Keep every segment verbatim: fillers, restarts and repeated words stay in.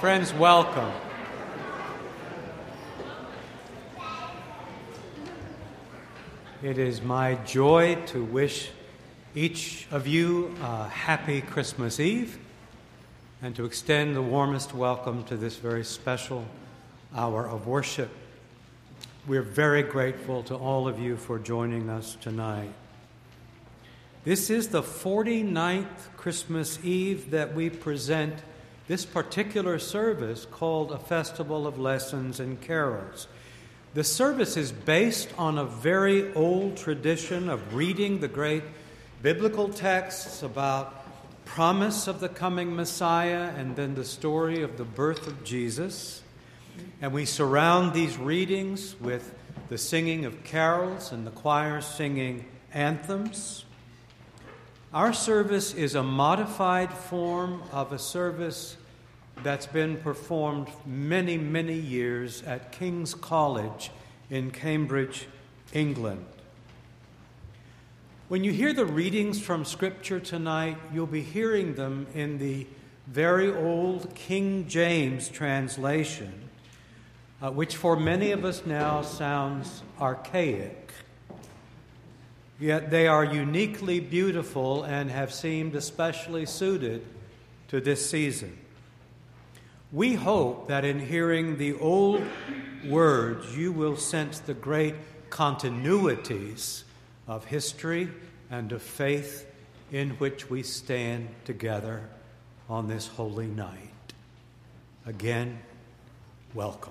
Friends, welcome. It is my joy to wish each of you a happy Christmas Eve and to extend the warmest welcome to this very special hour of worship. We're very grateful to all of you for joining us tonight. This is the forty-ninth Christmas Eve that we present this particular service called a Festival of Lessons and Carols. The service is based on a very old tradition of reading the great biblical texts about promise of the coming Messiah and then the story of the birth of Jesus. And we surround these readings with the singing of carols and the choir singing anthems. Our service is a modified form of a service that's been performed many, many years at King's College in Cambridge, England. When you hear the readings from Scripture tonight, you'll be hearing them in the very old King James translation, uh, which for many of us now sounds archaic. Yet they are uniquely beautiful and have seemed especially suited to this season. We hope that in hearing the old words, you will sense the great continuities of history and of faith in which we stand together on this holy night. Again, welcome.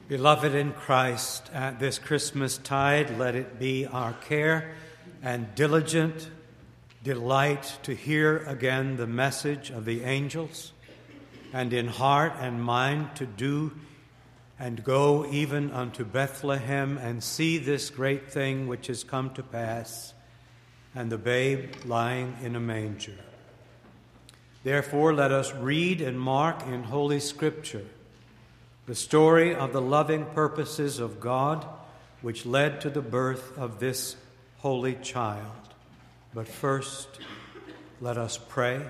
Beloved in Christ, at this Christmas tide, let it be our care and diligent delight to hear again the message of the angels, and in heart and mind to do and go even unto Bethlehem and see this great thing which has come to pass, and the babe lying in a manger. Therefore, let us read and mark in Holy Scripture the story of the loving purposes of God which led to the birth of this holy child. But first, let us pray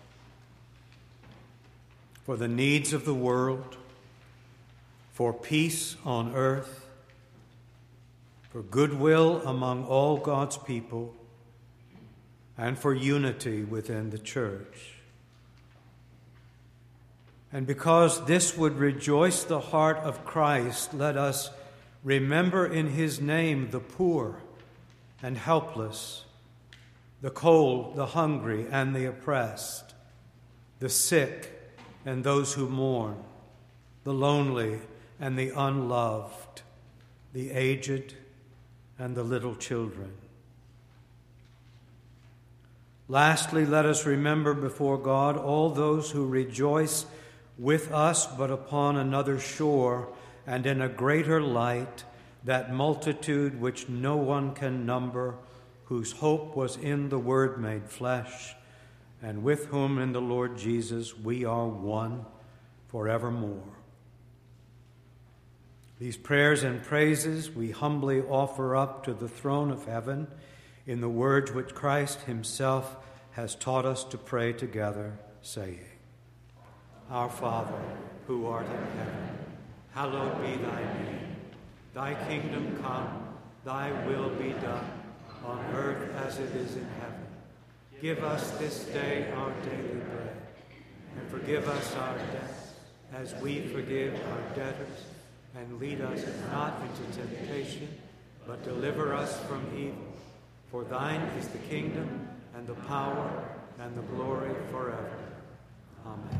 for the needs of the world, for peace on earth, for goodwill among all God's people, and for unity within the church. And because this would rejoice the heart of Christ, let us remember in his name the poor and helpless, the cold, the hungry, and the oppressed, the sick and those who mourn, the lonely and the unloved, the aged and the little children. Lastly, let us remember before God all those who rejoice with us, but upon another shore and in a greater light, that multitude which no one can number, whose hope was in the Word made flesh, and with whom in the Lord Jesus we are one forevermore. These prayers and praises we humbly offer up to the throne of heaven in the words which Christ himself has taught us to pray together, saying, Our Father, who art in heaven, hallowed be thy name. Thy kingdom come, thy will be done, on earth as it is in heaven. Give us this day our daily bread, and forgive us our debts, as we forgive our debtors. And lead us not into temptation, but deliver us from evil. For thine is the kingdom, and the power, and the glory forever. Amen.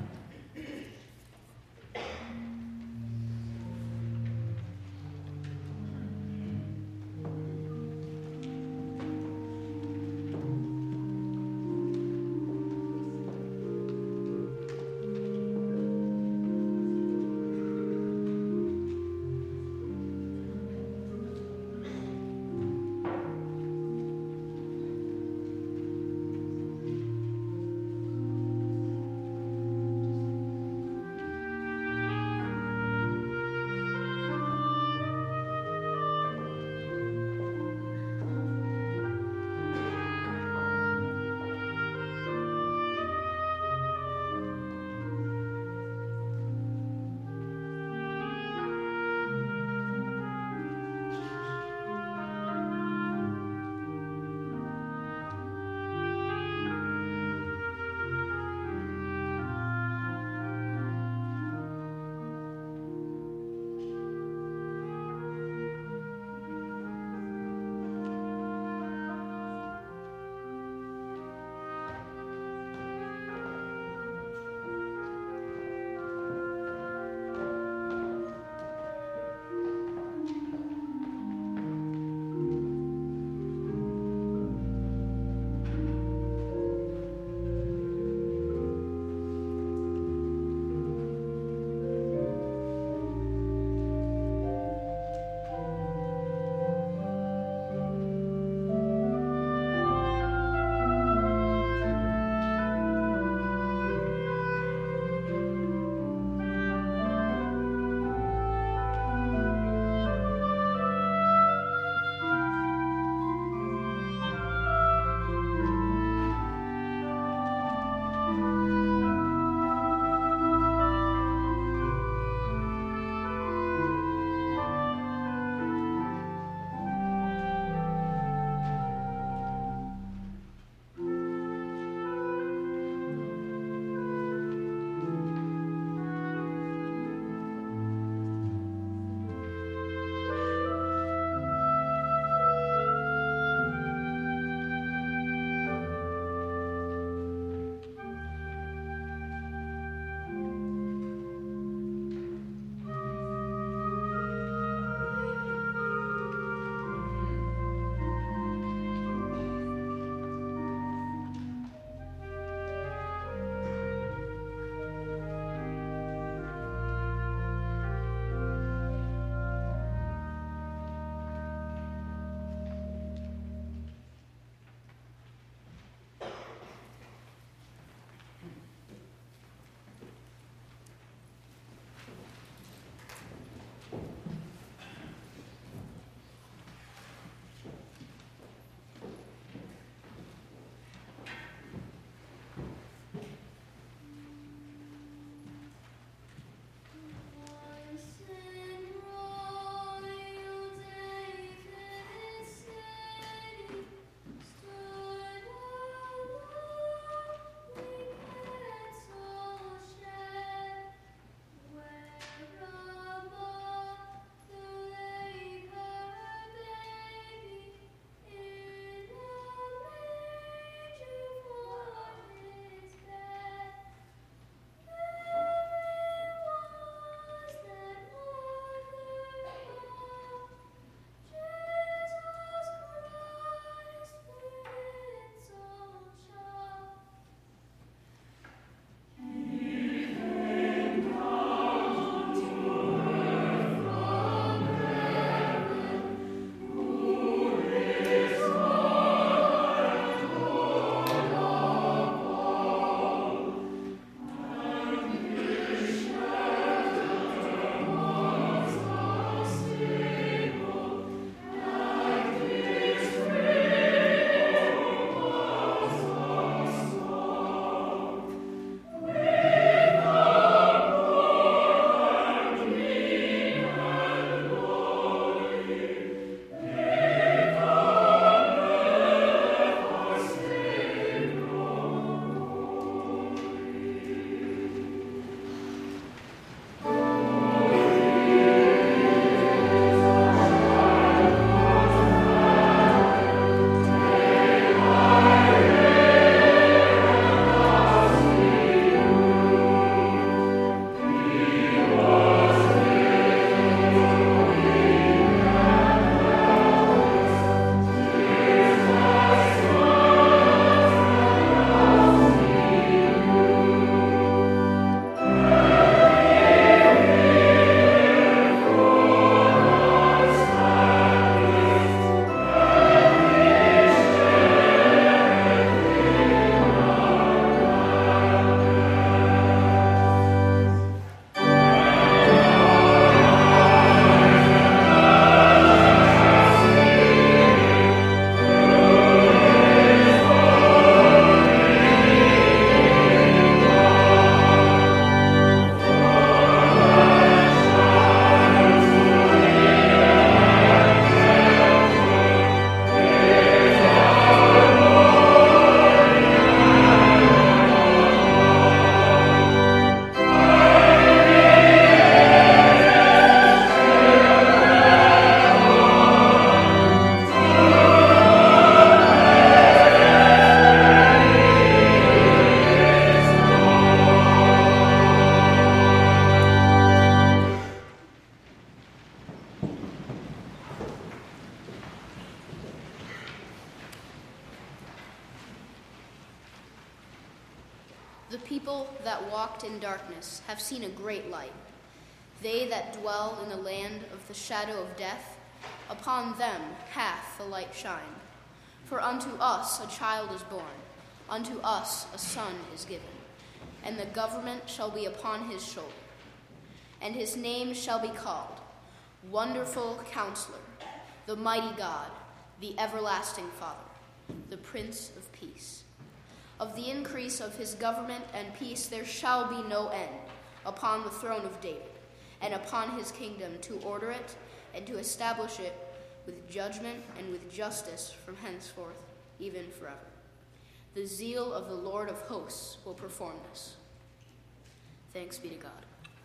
that walked in darkness have seen a great light. They that dwell in the land of the shadow of death, upon them hath the light shined. For unto us a child is born, unto us a son is given, and the government shall be upon his shoulder. And his name shall be called Wonderful Counselor, the Mighty God, the Everlasting Father, the Prince of Peace. Of the increase of his government and peace there shall be no end, upon the throne of David, and upon his kingdom, to order it and to establish it with judgment and with justice from henceforth, even forever. The zeal of the Lord of hosts will perform this. Thanks be to God.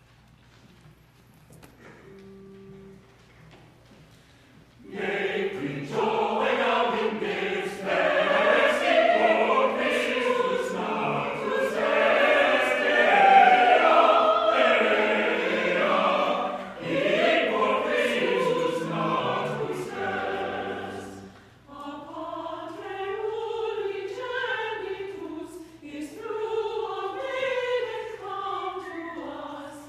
Make rejoice now in this day. Us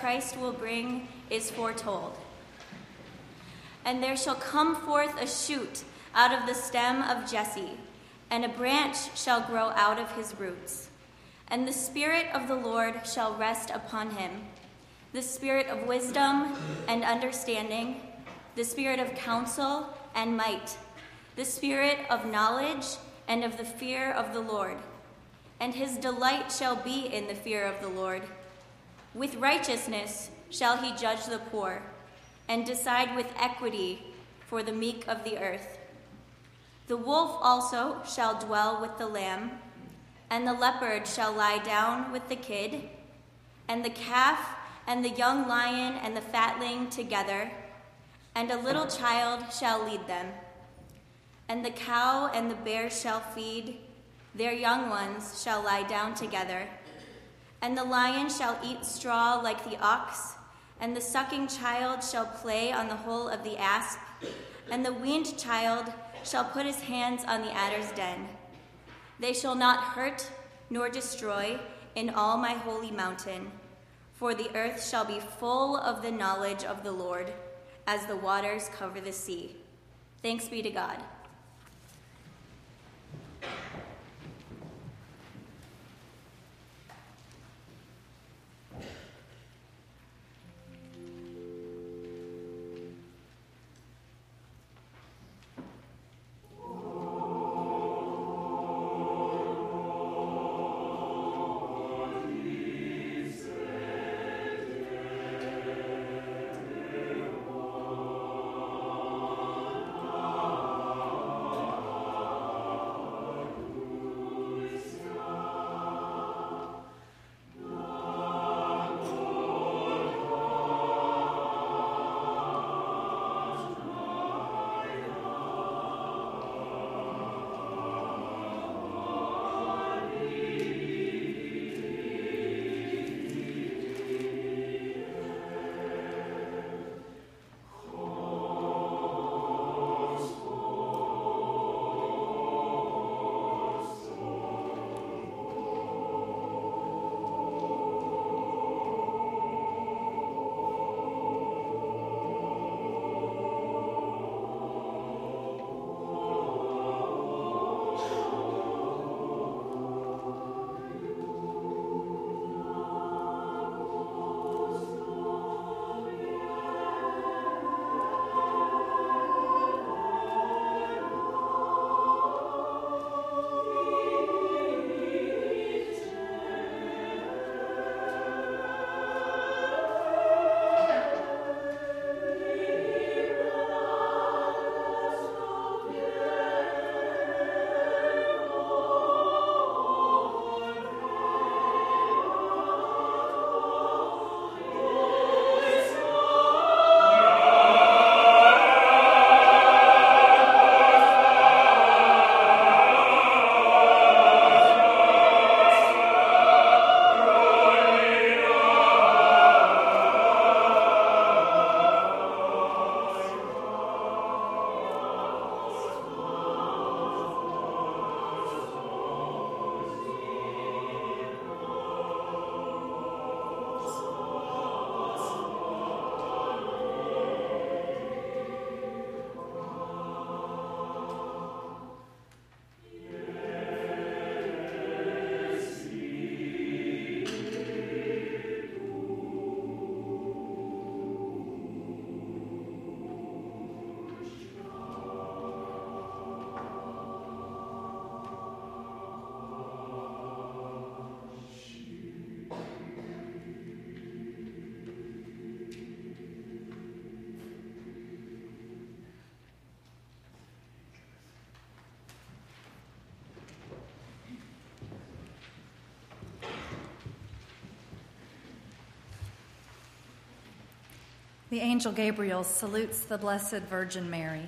Christ will bring is foretold. And there shall come forth a shoot out of the stem of Jesse, and a branch shall grow out of his roots. And the Spirit of the Lord shall rest upon him, the Spirit of wisdom and understanding, the Spirit of counsel and might, the Spirit of knowledge and of the fear of the Lord. And his delight shall be in the fear of the Lord. With righteousness shall he judge the poor, and decide with equity for the meek of the earth. The wolf also shall dwell with the lamb, and the leopard shall lie down with the kid, and the calf and the young lion and the fatling together, and a little child shall lead them. And the cow and the bear shall feed, their young ones shall lie down together. And the lion shall eat straw like the ox, and the sucking child shall play on the hole of the asp, and the weaned child shall put his hands on the adder's den. They shall not hurt nor destroy in all my holy mountain, for the earth shall be full of the knowledge of the Lord, as the waters cover the sea. Thanks be to God. The angel Gabriel salutes the Blessed Virgin Mary.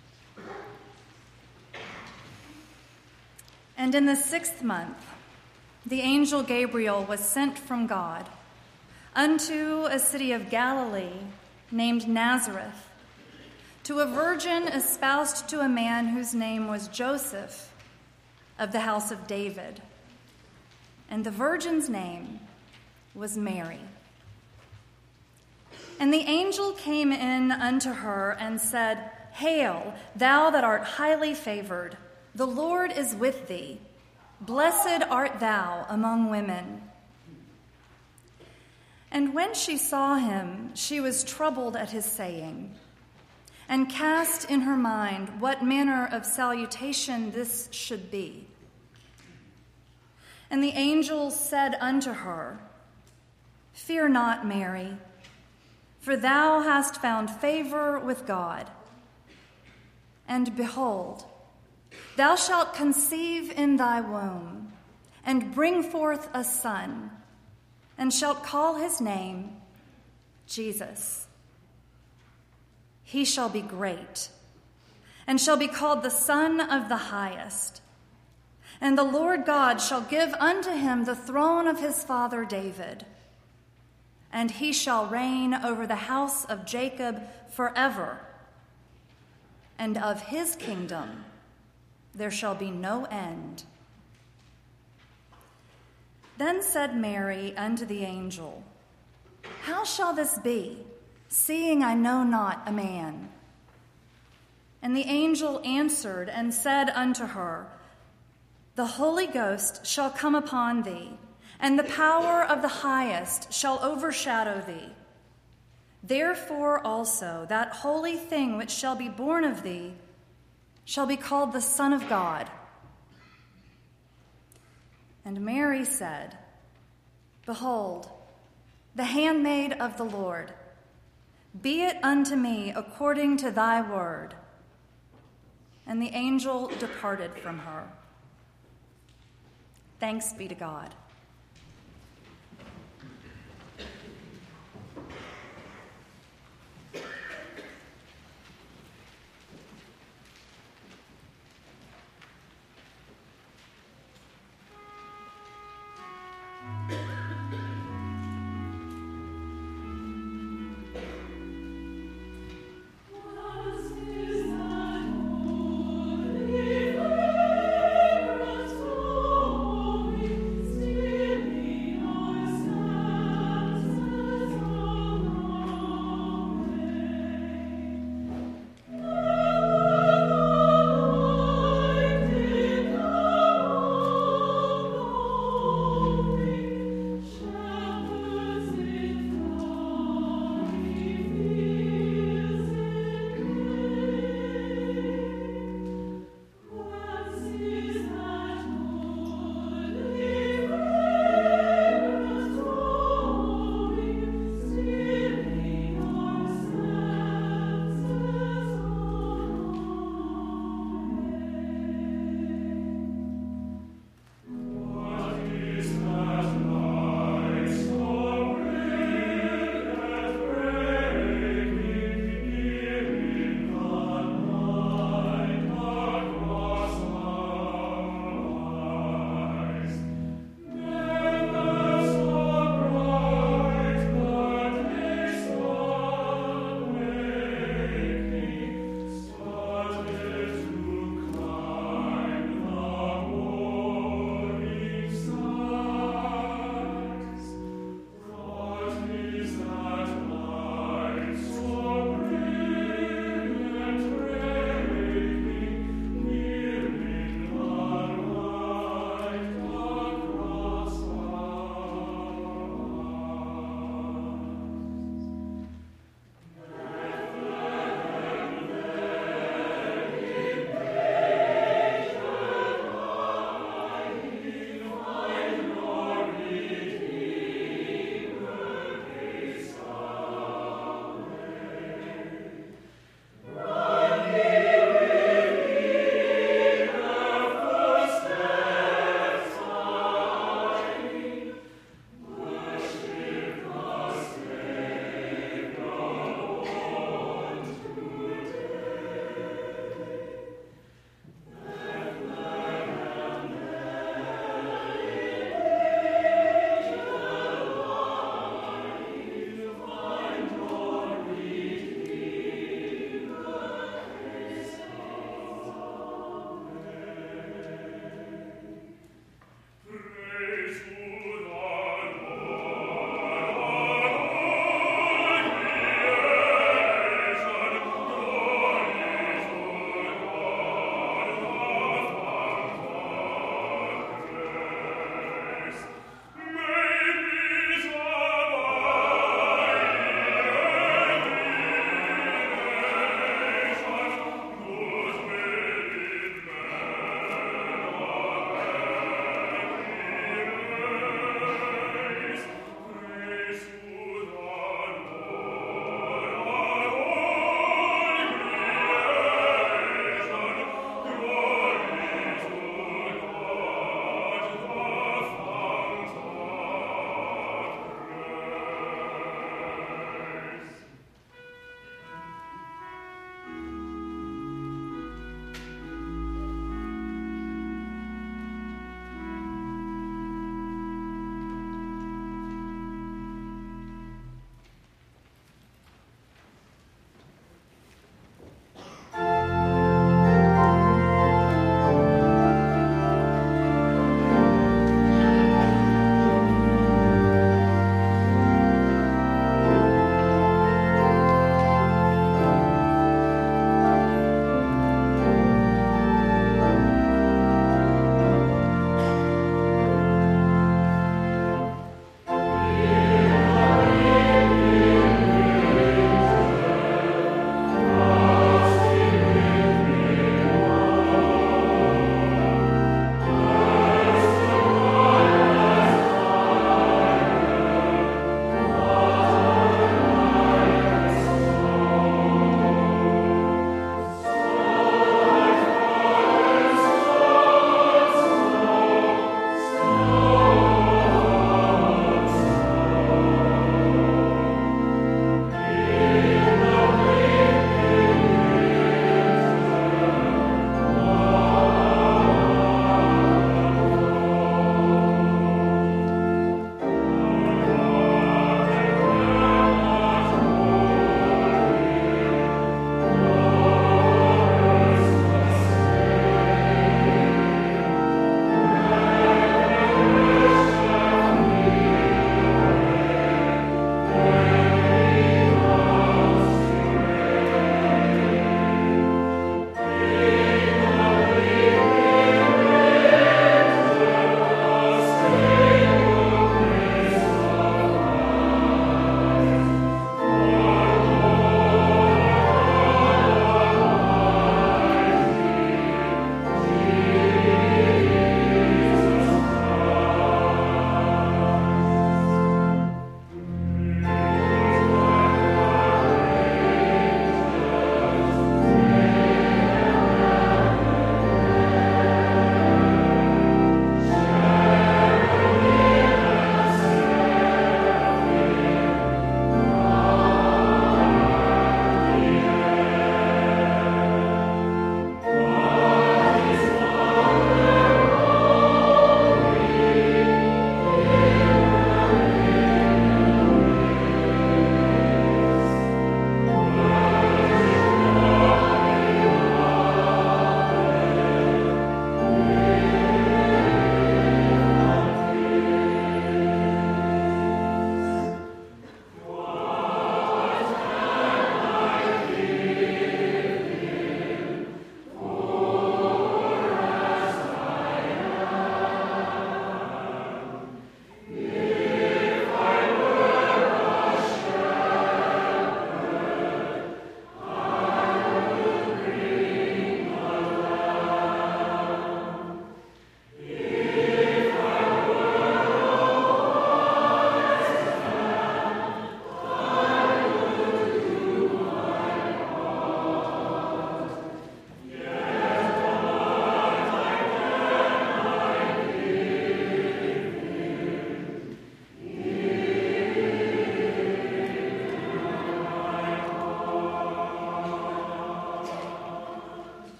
And in the sixth month, the angel Gabriel was sent from God unto a city of Galilee named Nazareth, to a virgin espoused to a man whose name was Joseph, of the house of David. And the virgin's name was Mary. And the angel came in unto her and said, Hail, thou that art highly favored, the Lord is with thee. Blessed art thou among women. And when she saw him, she was troubled at his saying, and cast in her mind what manner of salutation this should be. And the angel said unto her, Fear not, Mary, for thou hast found favor with God. And behold, thou shalt conceive in thy womb, and bring forth a son, and shalt call his name Jesus. He shall be great, and shall be called the Son of the Highest. And the Lord God shall give unto him the throne of his father David, and he shall reign over the house of Jacob forever, and of his kingdom there shall be no end. Then said Mary unto the angel, How shall this be, seeing I know not a man? And the angel answered and said unto her, The Holy Ghost shall come upon thee, and the power of the Highest shall overshadow thee. Therefore also that holy thing which shall be born of thee shall be called the Son of God. And Mary said, Behold, the handmaid of the Lord, be it unto me according to thy word. And the angel departed from her. Thanks be to God. Still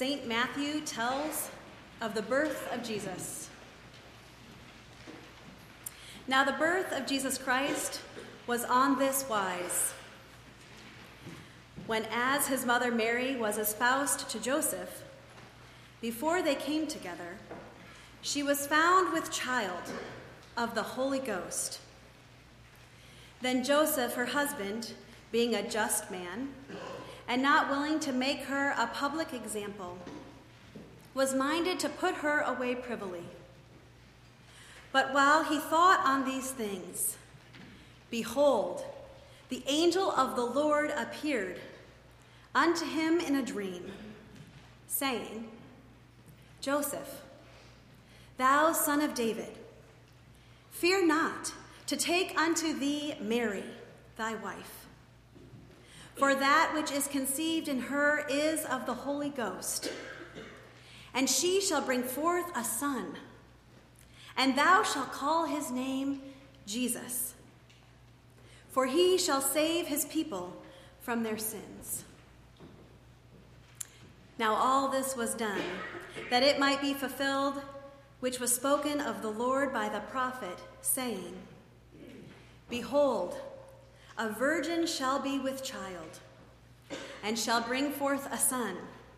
Saint Matthew tells of the birth of Jesus. Now the birth of Jesus Christ was on this wise. When as his mother Mary was espoused to Joseph, before they came together, she was found with child of the Holy Ghost. Then Joseph, her husband, being a just man, and not willing to make her a public example, was minded to put her away privily. But while he thought on these things, behold, the angel of the Lord appeared unto him in a dream, saying, Joseph, thou son of David, fear not to take unto thee Mary, thy wife. For that which is conceived in her is of the Holy Ghost. And she shall bring forth a son, and thou shalt call his name Jesus. For he shall save his people from their sins. Now all this was done, that it might be fulfilled, which was spoken of the Lord by the prophet, saying, Behold, a virgin shall be with child, and shall bring forth a son,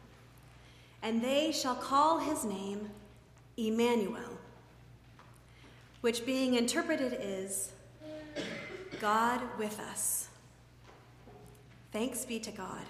and they shall call his name Emmanuel, which being interpreted is, God with us. Thanks be to God.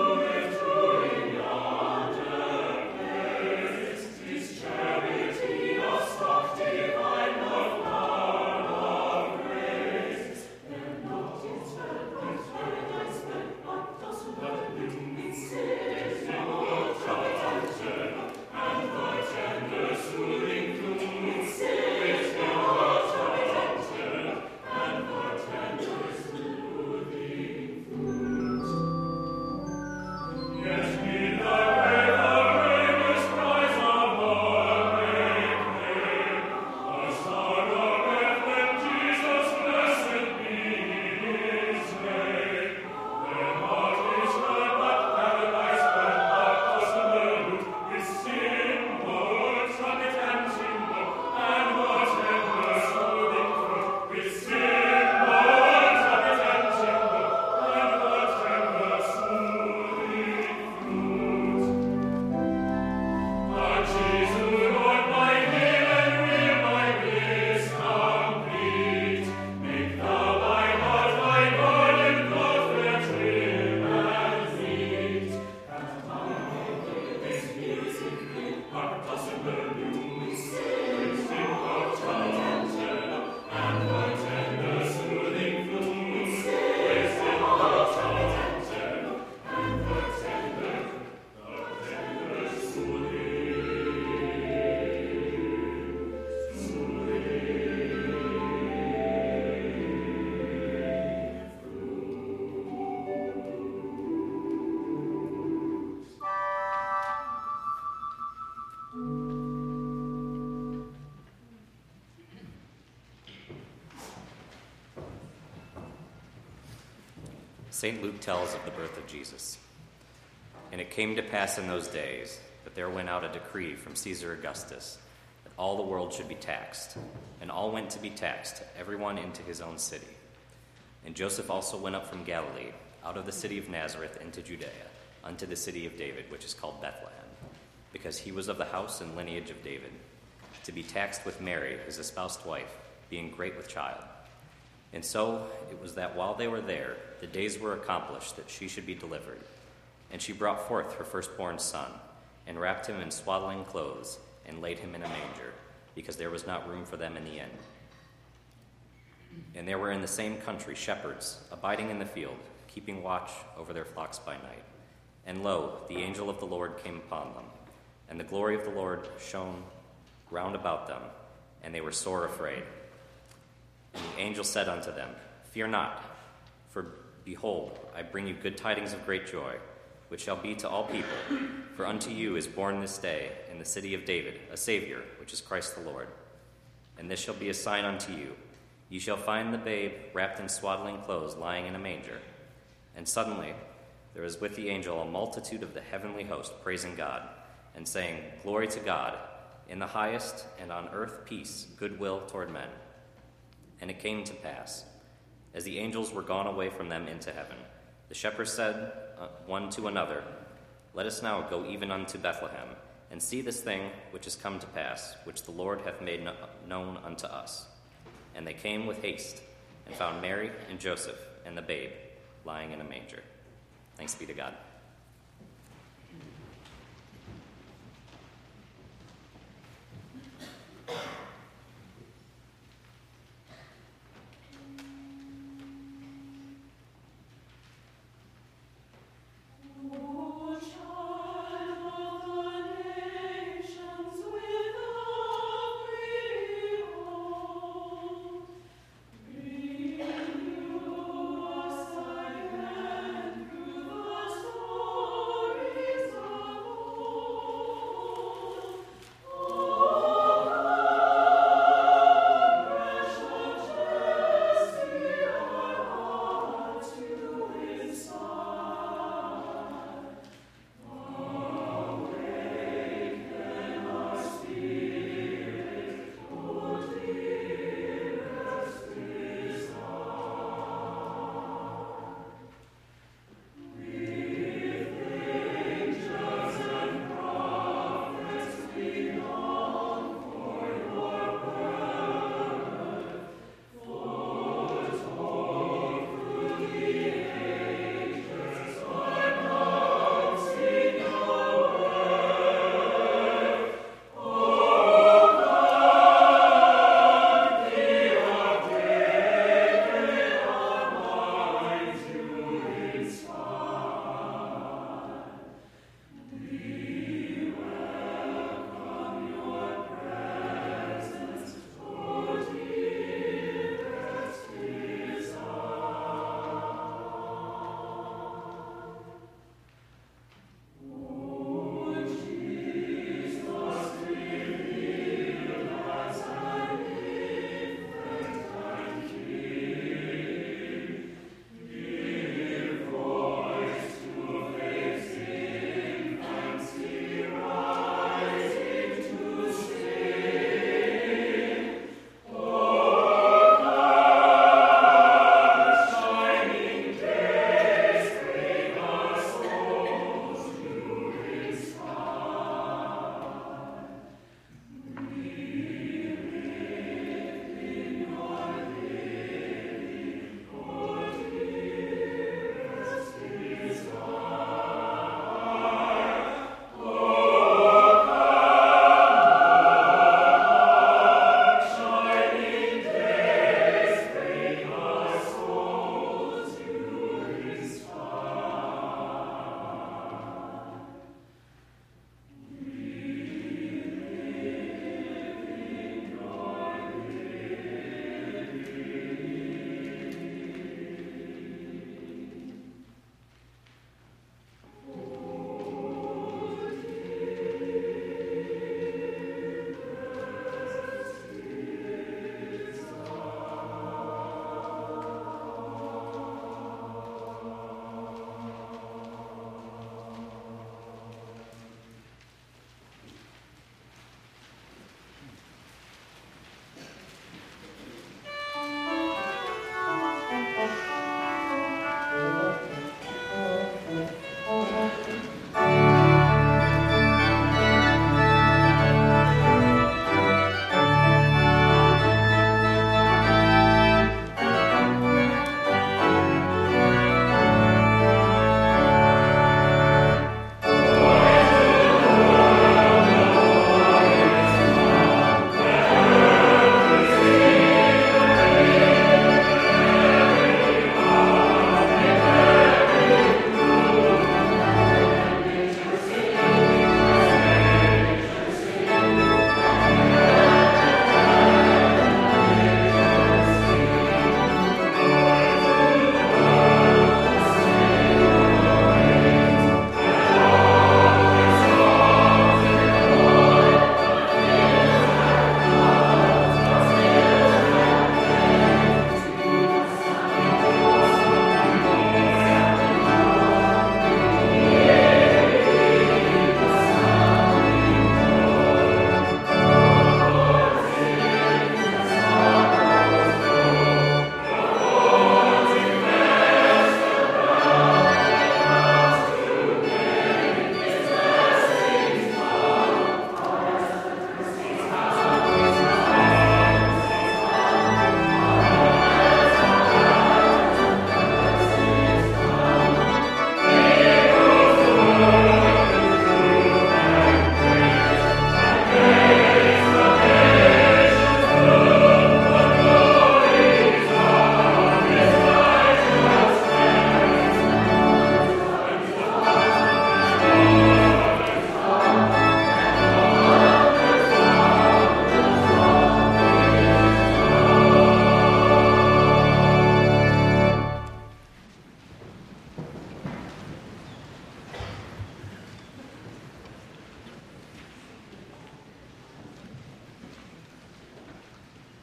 Charity Saint Luke tells of the birth of Jesus. And it came to pass in those days that there went out a decree from Caesar Augustus that all the world should be taxed, and all went to be taxed, everyone into his own city. And Joseph also went up from Galilee, out of the city of Nazareth into Judea, unto the city of David, which is called Bethlehem, because he was of the house and lineage of David, to be taxed with Mary, his espoused wife, being great with child. And so it was that while they were there, the days were accomplished that she should be delivered. And she brought forth her firstborn son, and wrapped him in swaddling clothes, and laid him in a manger, because there was not room for them in the inn. And there were in the same country shepherds, abiding in the field, keeping watch over their flocks by night. And lo, the angel of the Lord came upon them, and the glory of the Lord shone round about them, and they were sore afraid. And the angel said unto them, Fear not, for behold, I bring you good tidings of great joy, which shall be to all people. For unto you is born this day in the city of David a Savior, which is Christ the Lord. And this shall be a sign unto you. Ye shall find the babe wrapped in swaddling clothes, lying in a manger. And suddenly there was with the angel a multitude of the heavenly host, praising God, and saying, Glory to God, in the highest, and on earth peace, goodwill toward men. And it came to pass, as the angels were gone away from them into heaven, the shepherds said uh, one to another, Let us now go even unto Bethlehem, and see this thing which is come to pass, which the Lord hath made no- known unto us. And they came with haste, and found Mary and Joseph and the babe lying in a manger. Thanks be to God. Bring you us again through the storm.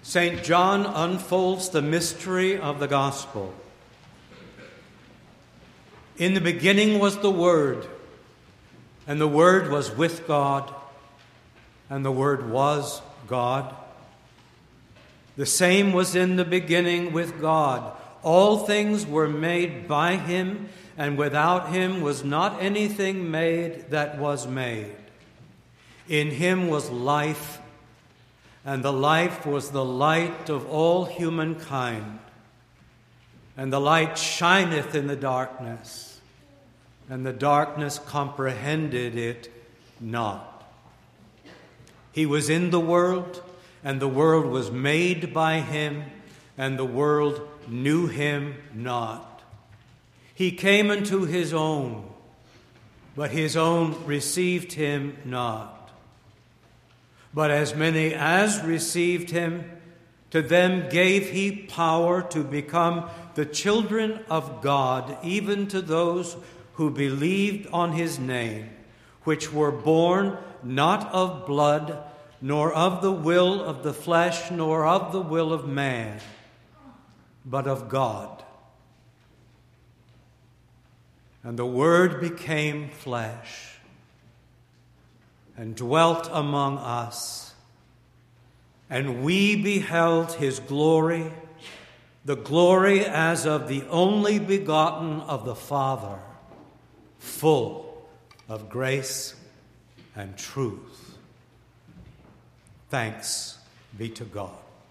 Saint John unfolds the mystery of the gospel. In the beginning was the Word, and the Word was with God, and the Word was God. The same was in the beginning with God. All things were made by him, and without him was not anything made that was made. In him was life, and the life was the light of all humankind. And the light shineth in the darkness, and the darkness comprehended it not. He was in the world, and the world was made by him, and the world knew him not. He came unto his own, but his own received him not. But as many as received him, to them gave he power to become the children of God, even to those who believed on his name, which were born not of blood, nor of the will of the flesh, nor of the will of man, but of God. And the Word became flesh and dwelt among us, and we beheld his glory, the glory as of the only begotten of the Father, full of grace and truth. Thanks be to God.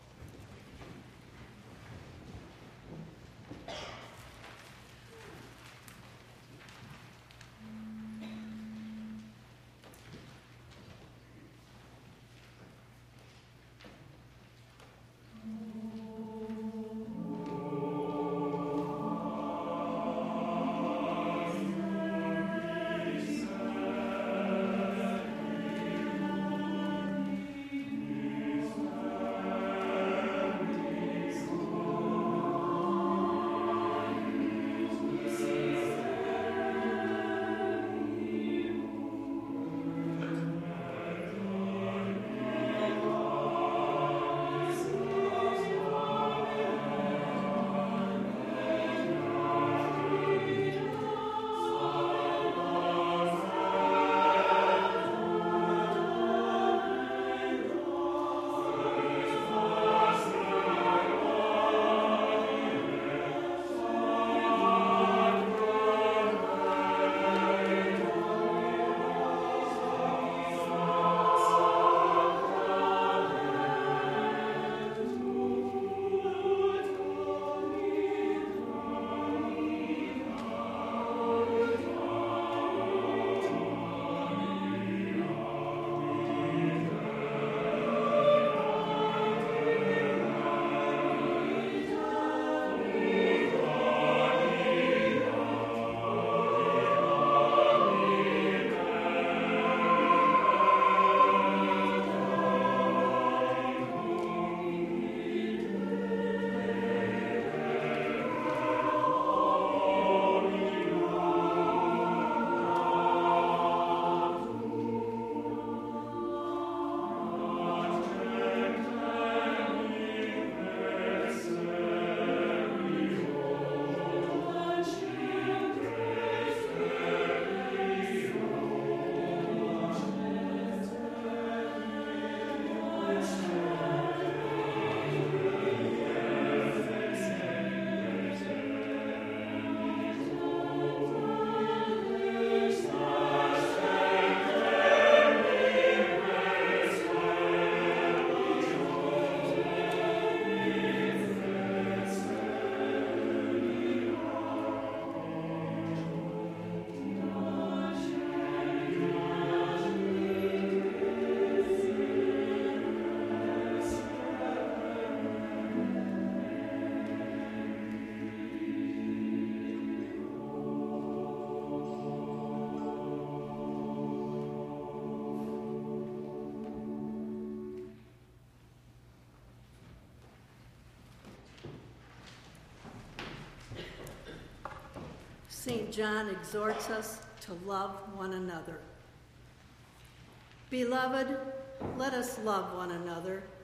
Saint John exhorts us to love one another. Beloved, let us love one another,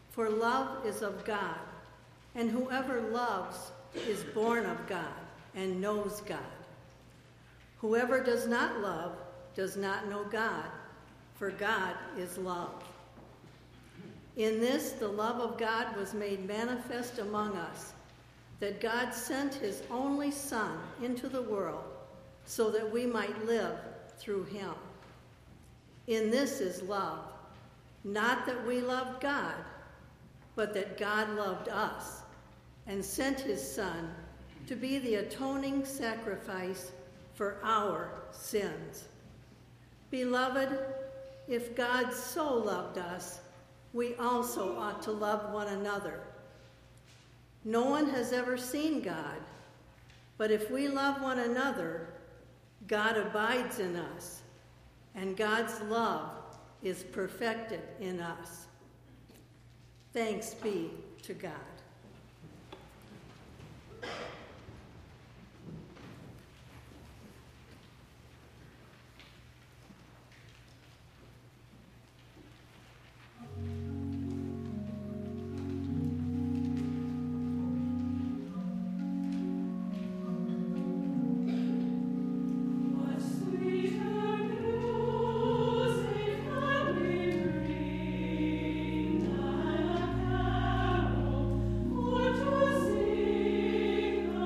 For love is of God, and whoever loves is born of God and knows God. Whoever does not love does not know God, for God is love. In this, the love of God was made manifest among us, that God sent his only Son into the world so that we might live through him. In this is love, not that we loved God, but that God loved us and sent his Son to be the atoning sacrifice for our sins. Beloved, if God so loved us, we also ought to love one another. No one has ever seen God, but if we love one another, God abides in us, and God's love is perfected in us. Thanks be to God. What to sing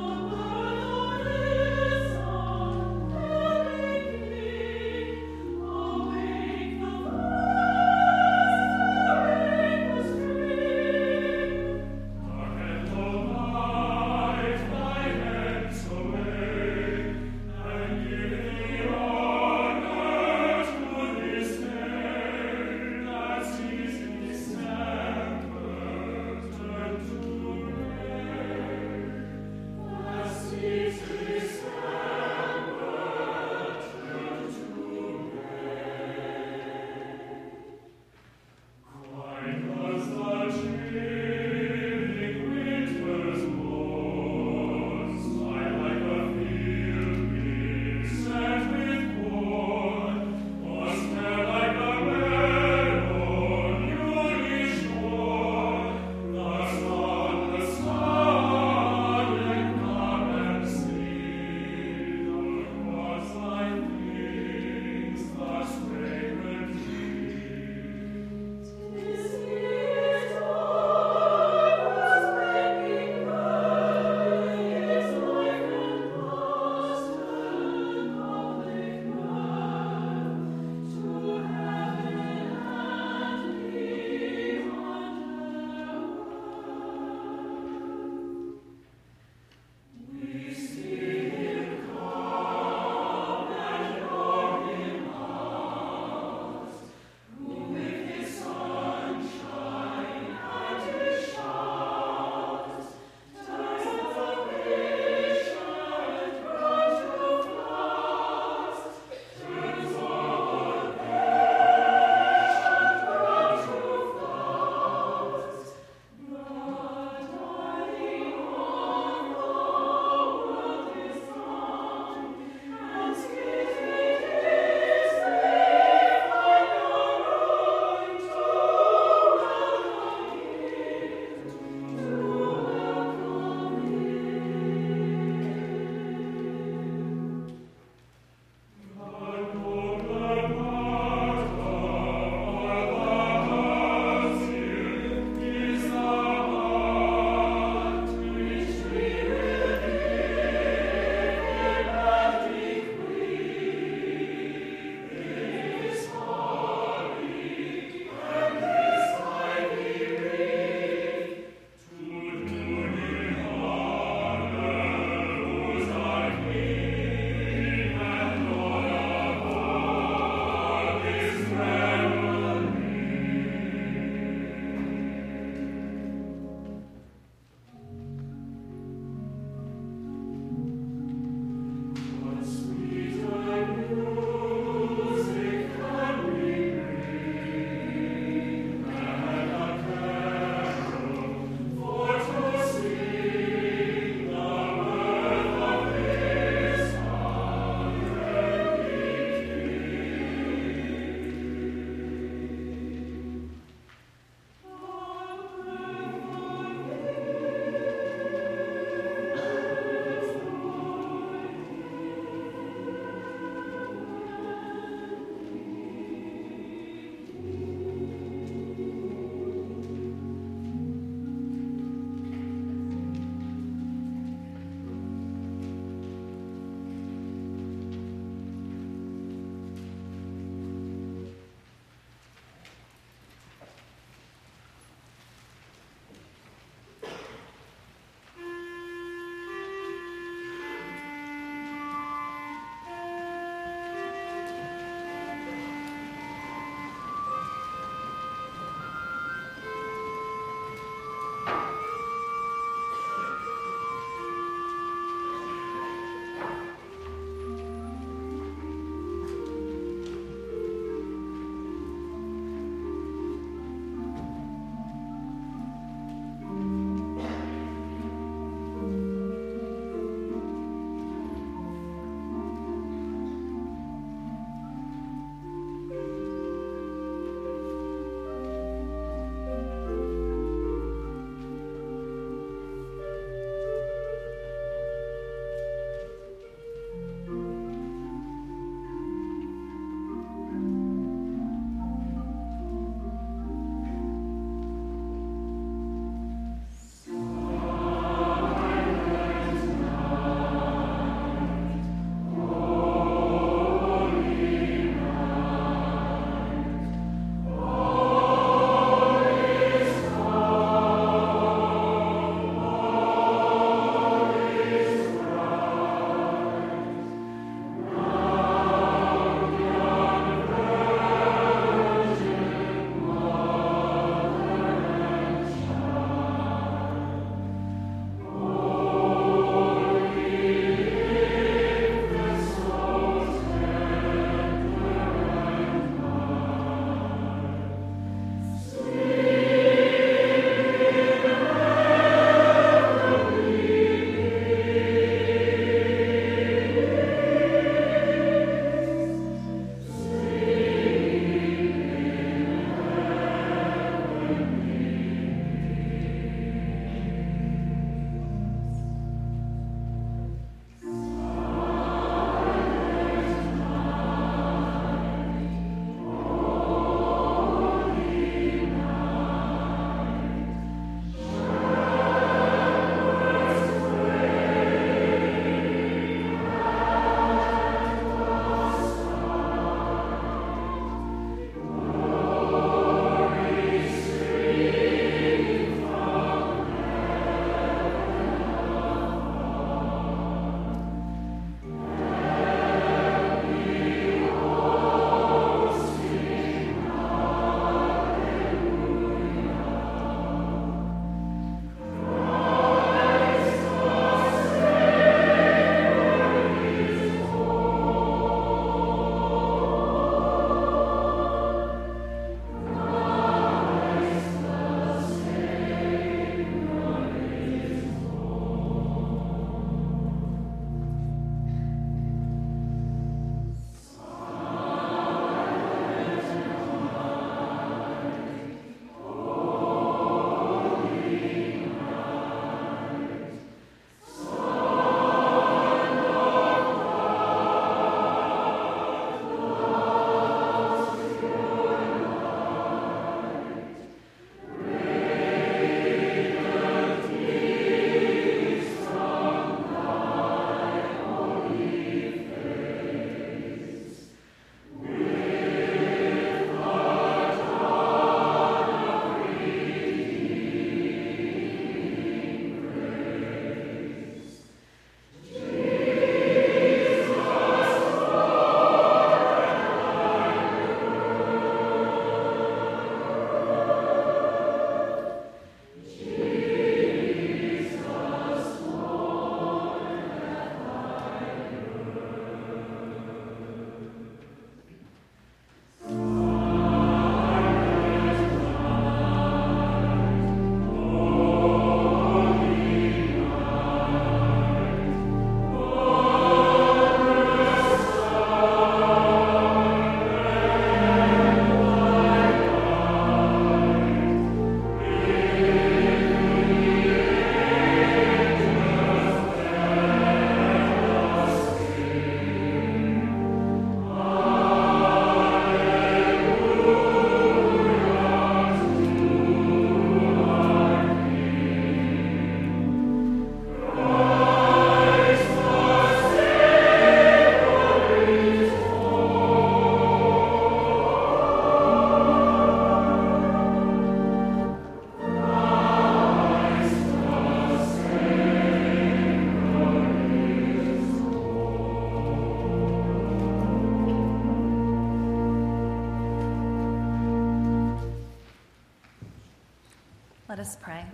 Let us pray.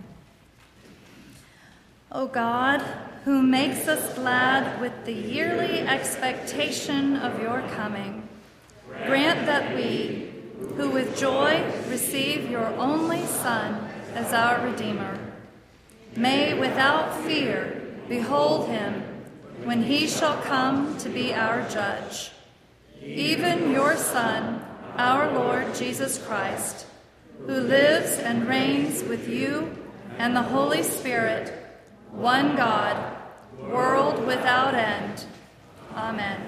O God, who makes us glad with the yearly expectation of your coming, grant that we, who with joy receive your only Son as our Redeemer, may without fear behold him when he shall come to be our judge, even your Son, our Lord Jesus Christ, who lives and reigns with you and the Holy Spirit, one God, world without end. Amen.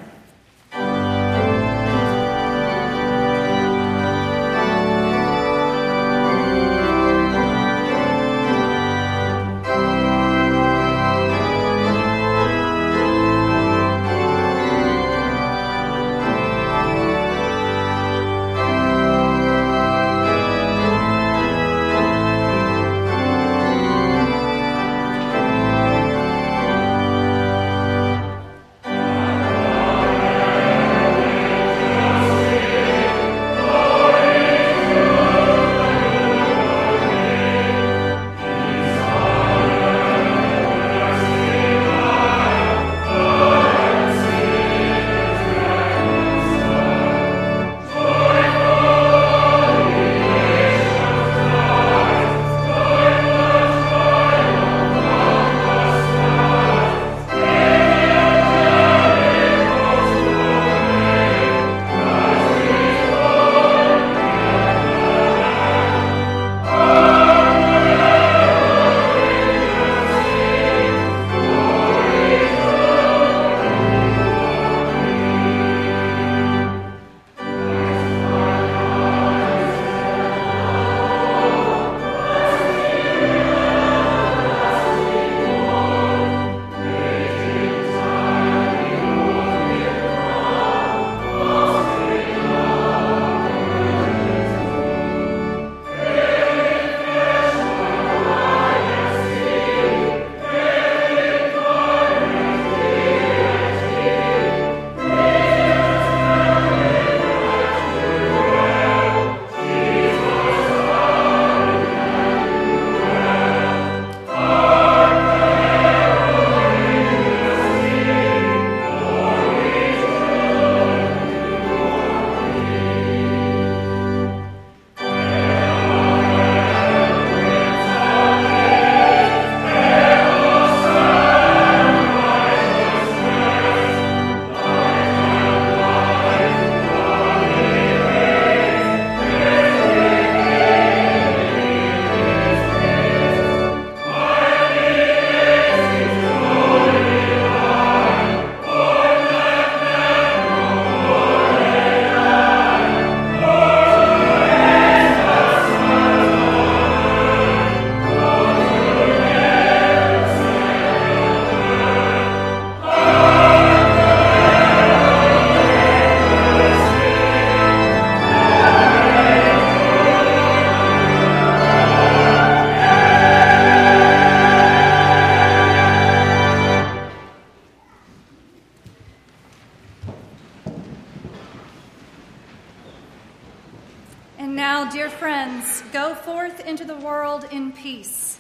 And now, dear friends, go forth into the world in peace.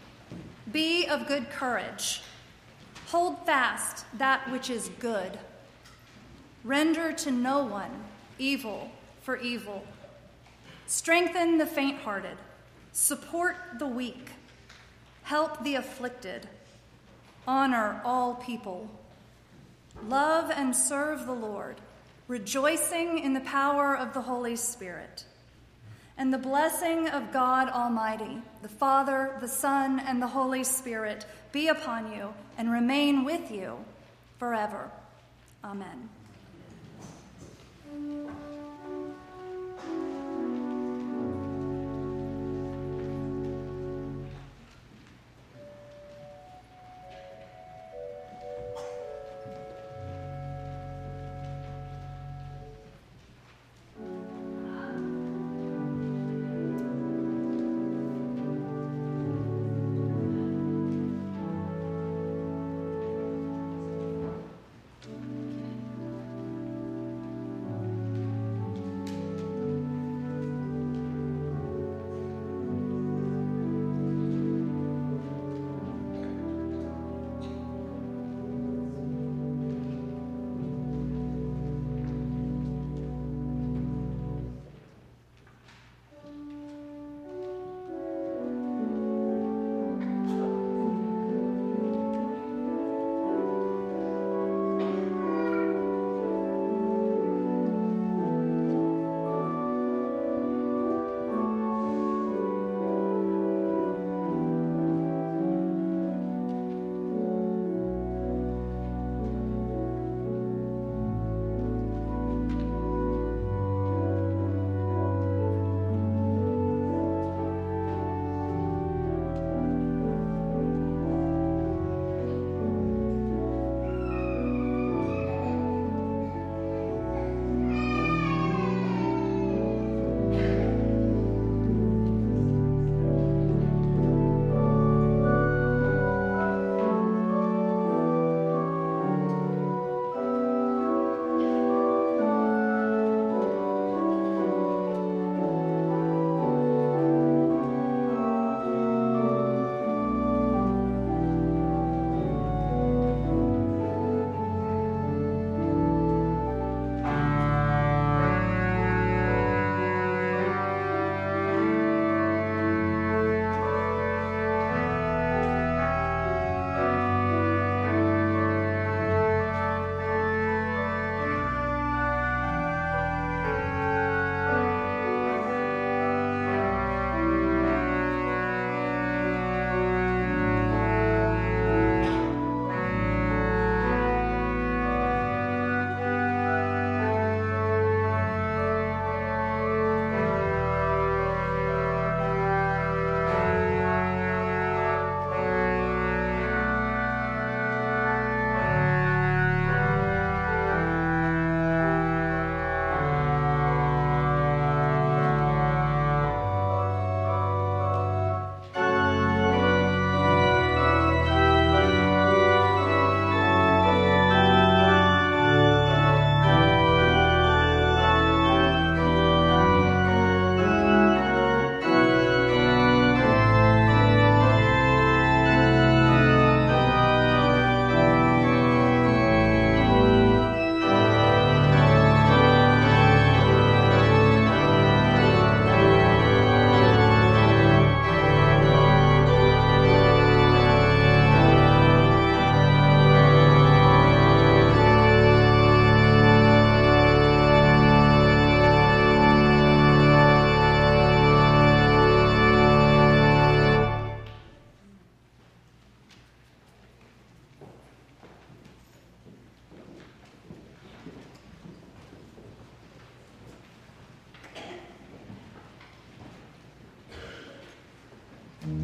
Be of good courage. Hold fast that which is good. Render to no one evil for evil. Strengthen the faint-hearted. Support the weak. Help the afflicted. Honor all people. Love and serve the Lord, rejoicing in the power of the Holy Spirit. And the blessing of God Almighty, the Father, the Son, and the Holy Spirit be upon you and remain with you forever. Amen.